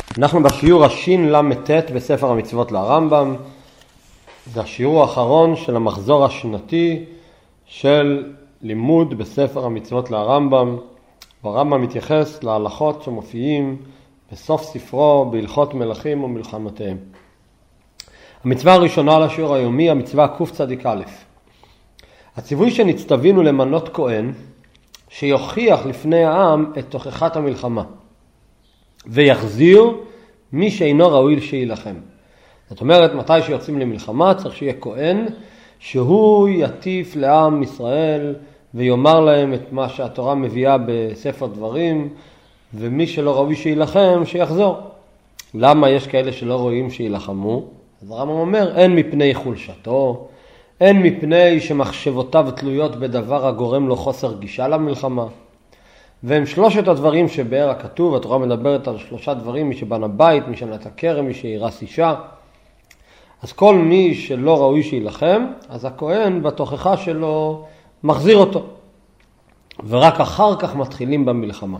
אנחנו בשיעור הש"ל"ט בספר המצוות לרמב"ם. זה השיעור האחרון של המחזור השנתי של לימוד בספר המצוות לרמב"ם. הרמב"ם מתייחס להלכות שמופיעים בסוף ספרו בהלכות מלכים ומלחמותיהם. המצווה הראשונה לשיעור היומי, המצווה קצ"א. הציווי שנצטווינו למנות כהן שיוכיח לפני העם את תוכחת המלחמה ויחזיר מי שאינו ראוי שיילחם. זאת אומרת, מתי שיוצאים למלחמה צריך שיהיה כהן שהוא יטיף לעם ישראל ויאמר להם את מה שהתורה מביאה בספר דברים, ומי שלא ראוי שיילחם שיחזור. למה יש כאלה שלא רואים שיילחמו? אז הרמב"ם אומר, אין מפני חולשתו, אין מפני שמחשבותיו תלויות בדבר הגורם לו חוסר גישה למלחמה. והם שלושת הדברים שבאר הכתוב, התורה מדברת על שלושה דברים, מי שבנה בית, מי שבנה את הכרם, מי שירס אישה. אז כל מי שלא ראוי שיילחם, אז הכהן בתוכחה שלו מחזיר אותו. ורק אחר כך מתחילים במלחמה.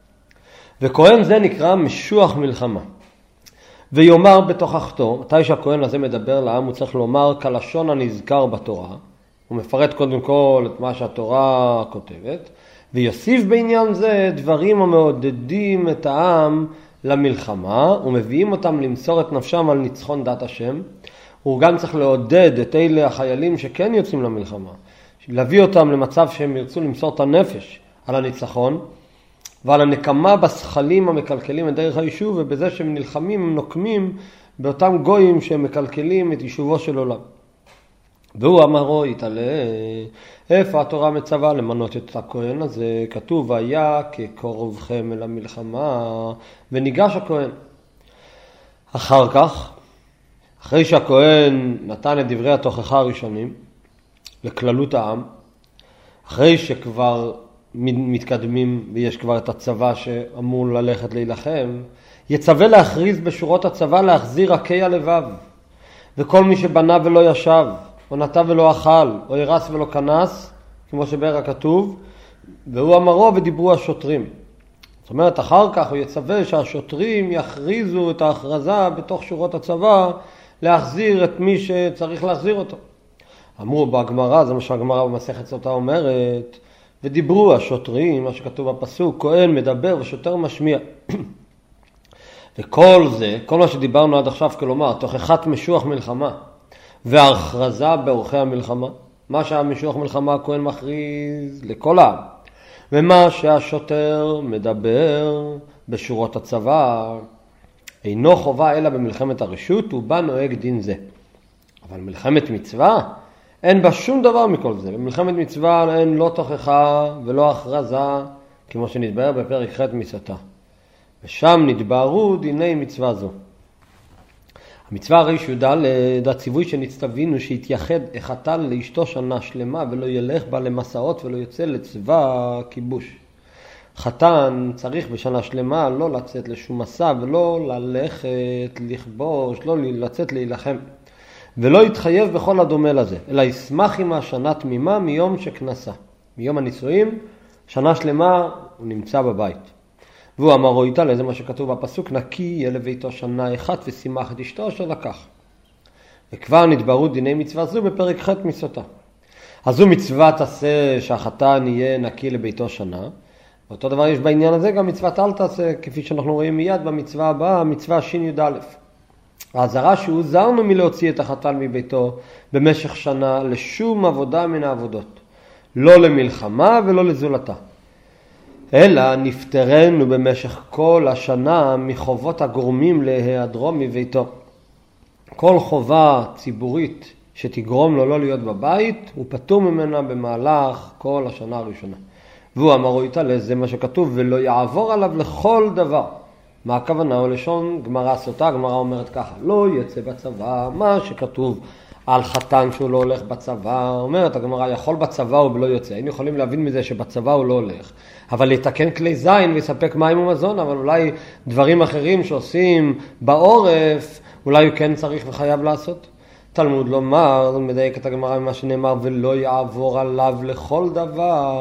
וכהן זה נקרא משוח מלחמה. ויאמר בתוכחתו, מתי שהכהן הזה מדבר לעם, הוא צריך לומר כלשון הנזכר בתורה. הוא מפרט קודם כל את מה שהתורה כותבת. ויוסיף בעניין זה דברים המעודדים את העם למלחמה, ומביאים אותם למסור את נפשם על ניצחון דת השם. הוא גם צריך לעודד את אלה החיילים שכן יוצאים למלחמה, להביא אותם למצב שהם ירצו למסור את הנפש על הניצחון, ועל הנקמה בסחלים המקלקלים את דרך היישוב, ובזה שהם נלחמים, הם נוקמים באותם גויים שהם מקלקלים את יישובו של עולם. והוא אמרו יתעלה, איפה התורה מצווה למנות את הכהן הזה? כתוב, היה כקרובכם אל המלחמה, וניגש הכהן. אחר כך, אחרי שהכהן נתן את דברי התוכחה הראשונים לכללות העם, אחרי שכבר מתקדמים ויש כבר את הצבא שאמור ללכת להילחם, יצווה להכריז בשורות הצבא להחזיר עקי הלבב, וכל מי שבנה ולא ישב, או נטע ולא אכל, או ירס ולא כנס, כמו שבאר הכתוב, והוא אמרו ודיברו השוטרים. זאת אומרת, אחר כך הוא יצווה שהשוטרים יכריזו את ההכרזה בתוך שורות הצבא, להחזיר את מי שצריך להחזיר אותו. אמרו בגמרא, זה מה שהגמרא במסכת סוטה אומרת, ודיברו השוטרים, מה שכתוב בפסוק, כהן מדבר ושוטר משמיע. וכל זה, כל מה שדיברנו עד עכשיו, כלומר, תוכחת משוח מלחמה, וההכרזה באורחי המלחמה, מה שהמשוח מלחמה הכהן מכריז לכל העם, ומה שהשוטר מדבר בשורות הצבא, אינו חובה אלא במלחמת הרשות, ובה נוהג דין זה. אבל מלחמת מצווה, אין בה שום דבר מכל זה. במלחמת מצווה אין לא תוכחה ולא הכרזה, כמו שנתבהר בפרק ח' מסוטה. ושם נתבהרו דיני מצווה זו. המצווה הראש י"ד, הציווי שנצטווינו שיתייחד החתן לאשתו שנה שלמה ולא ילך בה למסעות ולא יוצא לצבא כיבוש. חתן צריך בשנה שלמה לא לצאת לשום מסע ולא ללכת לכבוש, לא לצאת להילחם. ולא יתחייב בכל הדומה לזה, אלא ישמח עם השנה תמימה מיום שכנסה. מיום הנישואים, שנה שלמה הוא נמצא בבית. והוא אמרו יתעלה, זה מה שכתוב בפסוק, נקי יהיה לביתו שנה אחת ושימח את אשתו אשר לקח. וכבר נתבהרו דיני מצווה זו בפרק ח' מסוטה. אז זו מצווה תעשה שהחתן יהיה נקי לביתו שנה. ואותו דבר יש בעניין הזה גם מצוות אל תעשה, כפי שאנחנו רואים מיד במצווה הבאה, המצווה ש"י. ההזרה שהוזרנו מלהוציא את החתן מביתו במשך שנה לשום עבודה מן העבודות, לא למלחמה ולא לזולתה. אלא נפטרנו במשך כל השנה מחובות הגורמים להיעדרו מביתו. כל חובה ציבורית שתגרום לו לא להיות בבית, הוא פטור ממנה במהלך כל השנה הראשונה. והוא אמרו יתעלה, זה מה שכתוב, ולא יעבור עליו לכל דבר. מה הכוונה? או לשון גמרא סוטה, גמרא אומרת ככה, לא יצא בצבא, מה שכתוב על חתן שהוא לא הולך בצבא, אומרת הגמרא, יכול בצבא הוא לא יוצא. היינו יכולים להבין מזה שבצבא הוא לא הולך, אבל לתקן כלי זין ויספק מים ומזון, אבל אולי דברים אחרים שעושים בעורף, אולי הוא כן צריך וחייב לעשות. תלמוד לומר, מדייק את הגמרא ממה שנאמר, ולא יעבור עליו לכל דבר,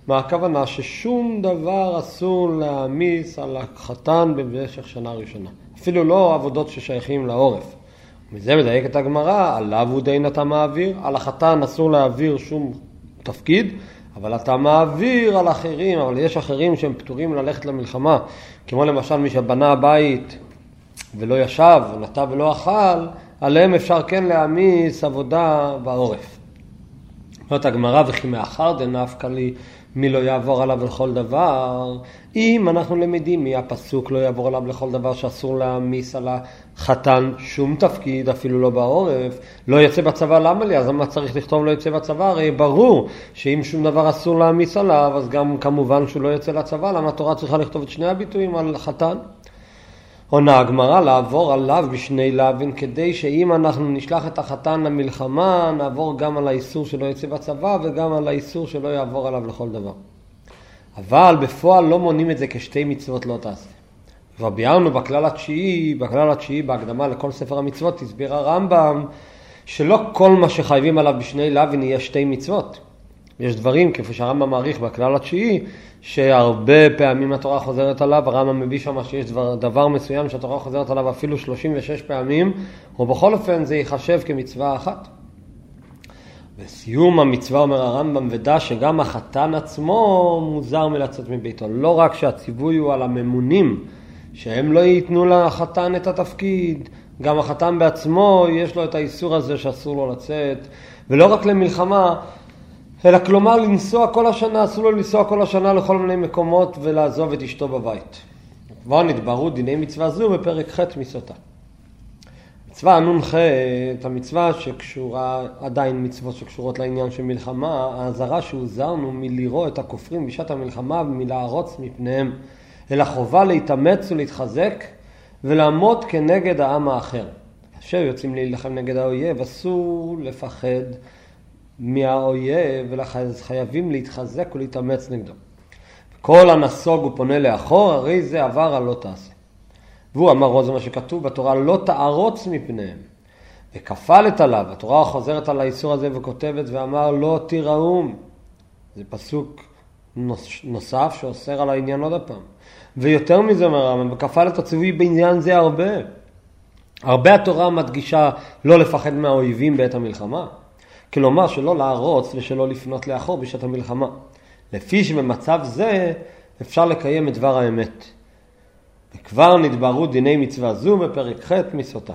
מה הכוונה? ששום דבר אסור להעמיס על החתן במשך שנה ראשונה. אפילו לא עבודות ששייכים לעורף. מזה מדייקת הגמרא, עליו הוא דין אתה מעביר, על החתן אסור להעביר שום תפקיד, אבל אתה מעביר על אחרים, אבל יש אחרים שהם פטורים ללכת למלחמה, כמו למשל מי שבנה בית ולא ישב, נטע ולא אכל, עליהם אפשר כן להעמיס עבודה בעורף. זאת הגמרא, וכי מאחר דנפקא לי מי לא יעבור עליו לכל דבר. אם אנחנו למדים מהפסוק לא יעבור עליו לכל דבר, שאסור להעמיס על החתן שום תפקיד, אפילו לא בעורף, לא יצא בצבא, למה לי? אז למה צריך לכתוב לא יצא בצבא? הרי ברור שאם שום דבר אסור להעמיס עליו, אז גם כמובן שהוא לא יצא לצבא. למה התורה צריכה לכתוב את שני הביטויים על חתן? עונה הגמרא, לעבור עליו בשני להבין, כדי שאם אנחנו נשלח את החתן למלחמה, נעבור גם על האיסור שלא יצא בצבא, וגם על האיסור שלא יעבור עליו לכל דבר. אבל בפועל לא מונים את זה כשתי מצוות לא תעשה. כבר ביארנו בכלל התשיעי, בהקדמה לכל ספר המצוות, הסביר הרמב"ם, שלא כל מה שחייבים עליו בשני להבין יהיה שתי מצוות. יש דברים, כפי שהרמב"ם מעריך בכלל התשיעי, שהרבה פעמים התורה חוזרת עליו, הרמב"ם מביא שם שיש דבר מסוים שהתורה חוזרת עליו אפילו 36 פעמים, ובכל אופן זה ייחשב כמצווה אחת. בסיום המצווה אומר הרמב"ם, ודע שגם החתן עצמו מוזר מלצאת מביתו. לא רק שהציווי הוא על הממונים, שהם לא ייתנו לחתן את התפקיד, גם החתן בעצמו יש לו את האיסור הזה שאסור לו לצאת, ולא רק למלחמה, אלא כלומר לנסוע כל השנה, אסור לו לנסוע כל השנה לכל מיני מקומות ולעזוב את אשתו בבית. כבר נתבררו דיני מצווה זו בפרק ח' מסוטה. מצווה נ"ח, את המצווה שקשורה, עדיין מצוות שקשורות לעניין של מלחמה, העזרה שהוזרנו מלירוא את הכופרים בשעת המלחמה ומלערוץ מפניהם, אלא חובה להתאמץ ולהתחזק ולעמוד כנגד העם האחר. כאשר יוצאים להילחם נגד האויב, אסור לפחד מהאויב, ולחייבים להתחזק ולהתאמץ נגדו. כל הנסוג הוא פונה לאחור, הרי זה עבר על לא תעשה. והוא אמר, זה מה שכתוב בתורה, לא תערוץ מפניהם. וכפלת עליו, התורה חוזרת על האיסור הזה וכותבת ואמר, לא תיראום. זה פסוק נוסף שאוסר על העניין עוד הפעם. ויותר מזה אומר, וכפלת הציווי בעניין זה הרבה. הרבה התורה מדגישה לא לפחד מהאויבים בעת המלחמה. כלומר שלא לערוץ ושלא לפנות לאחור בשעת המלחמה. לפי שבמצב זה אפשר לקיים את דבר האמת. וכבר נתבררו דיני מצווה זו בפרק ח' מסוטה.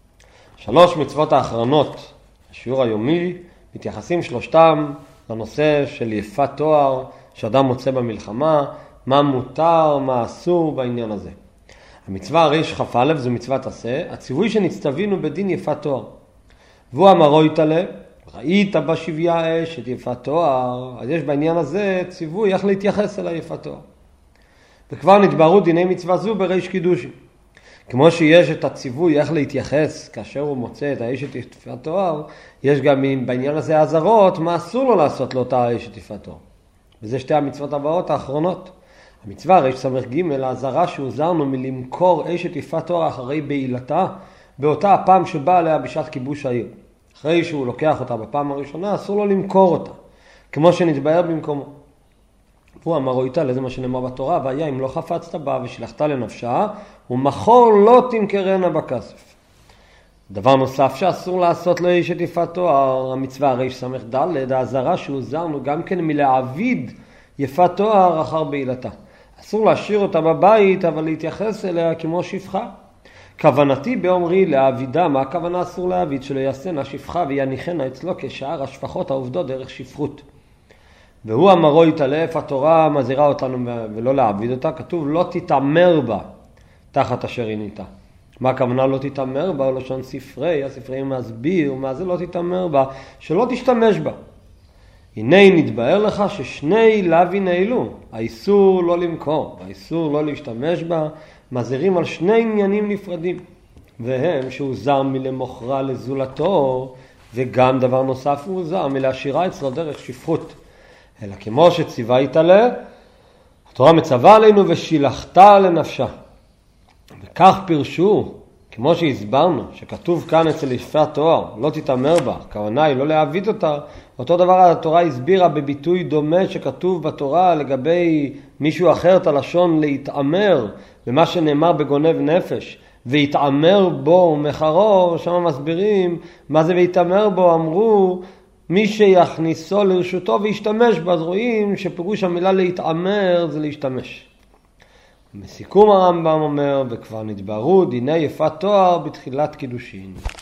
3 מצוות האחרונות, השיעור היומי, מתייחסים שלושתם לנושא של יפת תואר שאדם מוצא במלחמה, מה מותר, מה אסור בעניין הזה. המצווה הריש כ"א זו מצוות עשה, הציווי שנצטווינו בדין יפת תואר. והוא אמרו יתעלה, ראית בשביה אש את יפת תואר, אז יש בעניין הזה ציווי איך להתייחס אל היפת תואר. וכבר נתבררו דיני מצווה זו בריש קידושין. כמו שיש את הציווי איך להתייחס כאשר הוא מוצא את האש את יפת תואר, יש גם בעניין הזה עזרות מה אסור לו לעשות לאותה האש את יפת תואר. וזה שתי המצוות הבאות האחרונות. המצווה ריש סמך ג' העזרה שהוזרנו מלמכור אש את יפת תואר אחרי בעילתה, באותה הפעם שבאה עליה בשעת כיבוש העיר. אחרי שהוא לוקח אותה בפעם הראשונה, אסור לו למכור אותה, כמו שנתבהר במקומו. הוא אמר איתה, זה מה שנאמר בתורה, והיה אם לא חפצת בה ושלחת לנפשה, ומחור לא תמכרנה בכסף. דבר נוסף שאסור לעשות לאיש את יפת תואר, המצווה ריש סמך ד' העזרה שהוזרנו גם כן מלהעביד יפת תואר אחר בעילתה. אסור להשאיר אותה בבית, אבל להתייחס אליה כמו שפחה. כוונתי באומרי להעבידה, מה הכוונה אסור להעביד? שלא יעשנה שפחה ויניחנה אצלו כשאר השפחות העובדות דרך שפחות. והוא אמרו יתעלף, התורה מזהירה אותנו ולא להעביד אותה, כתוב לא תתאמר בה תחת אשר עינית. מה הכוונה לא תתאמר בה? או לשון ספרי, הספרי מסביר, מה זה לא תתאמר בה? שלא תשתמש בה. הנה נתבהר לך ששני להבין אלו, האיסור לא למכור, האיסור לא להשתמש בה, מזהירים על שני עניינים נפרדים, והם שהוא זר מלמוכרה לזולתו, וגם דבר נוסף הוא זר מלהשאירה אצלו דרך שפחות. אלא כמו שציווה יתעלה, התורה מצווה עלינו ושילחת לנפשה. וכך פירשו כמו שהסברנו, שכתוב כאן אצל יפת תואר, לא תתאמר בה, הכוונה היא לא להעביד אותה, אותו דבר התורה הסבירה בביטוי דומה שכתוב בתורה לגבי מישהו אחר את הלשון להתאמר, במה שנאמר בגונב נפש, והתאמר בו ומחרו, שם מסבירים מה זה להתאמר בו, אמרו מי שיכניסו לרשותו וישתמש בה, אז רואים שפירוש המילה להתאמר זה להשתמש. בסיכום הרמב"ם אומר, וכבר נתבררו דיני יפת תואר בתחילת קידושין.